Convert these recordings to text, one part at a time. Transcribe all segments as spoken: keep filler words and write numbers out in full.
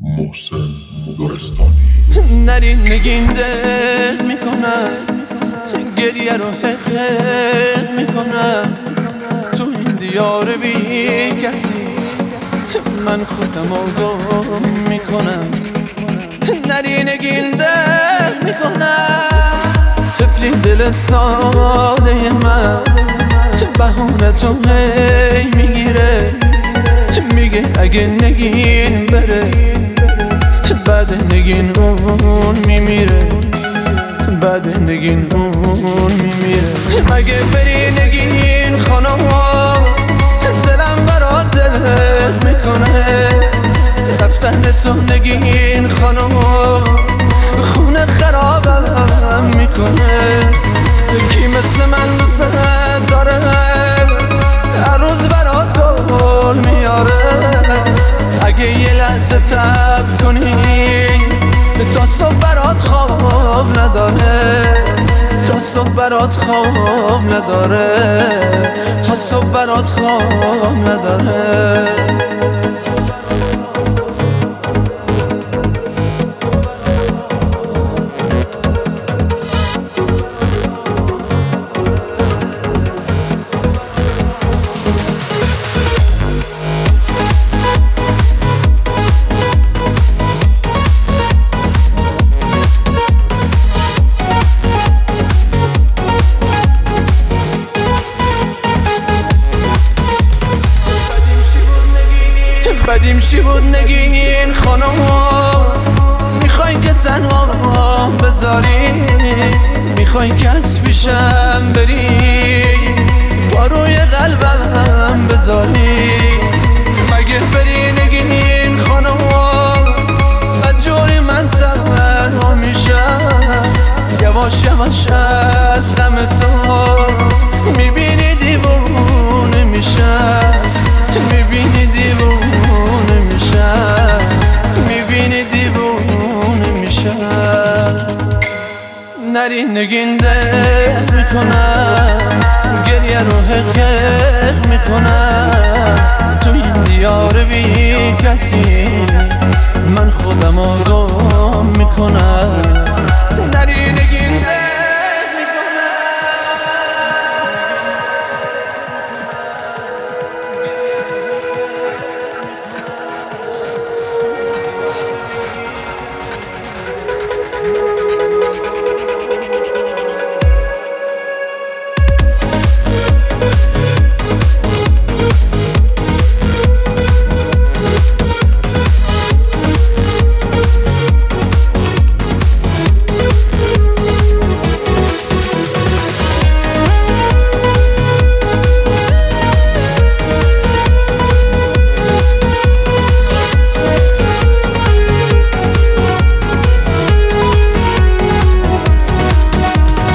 محسن گلستانی. نری نگینده میکنم، گریه رو حق میکنم، تو این دیار بی کسی من خودم آگاه میکنم. نری نگینده میکنم، طفلی دل ساده من بهونه تو هی میگیره، میگه اگه نگین بره بعد نگین اون میمیره، بعد نگین اون میمیره. مگه بری نگین خانم دلم برات دل میکنه، رفتن تو نگین خانم خونه خرابم میکنه. کی مثل من دوست داره هر روز برات گل میاره، اگه یه لحظه تب کنی تا صبح برات خواب نداره، تا صبح برات خواب نداره، تا صبح برات خواب نداره. بدیم چی بود نگین خانم، میخوای که تنها بذاری، میخوای که از پیشم بری با روی قلبم بذاری. مگه بری نگین خانم بدجوری من تنها میشم، یواش یواش از غم تو میبینی دیوونه میشم، میبینی دیوونه میبینی دیوونه میشم. نری نگینده میکنم، گریه رو حق میکنم، تو این دیار بی کسی من خودم آگاه میکنم. نری نگینده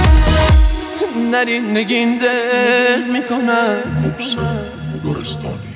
نری نگینده میکنم. محسن گلستانی.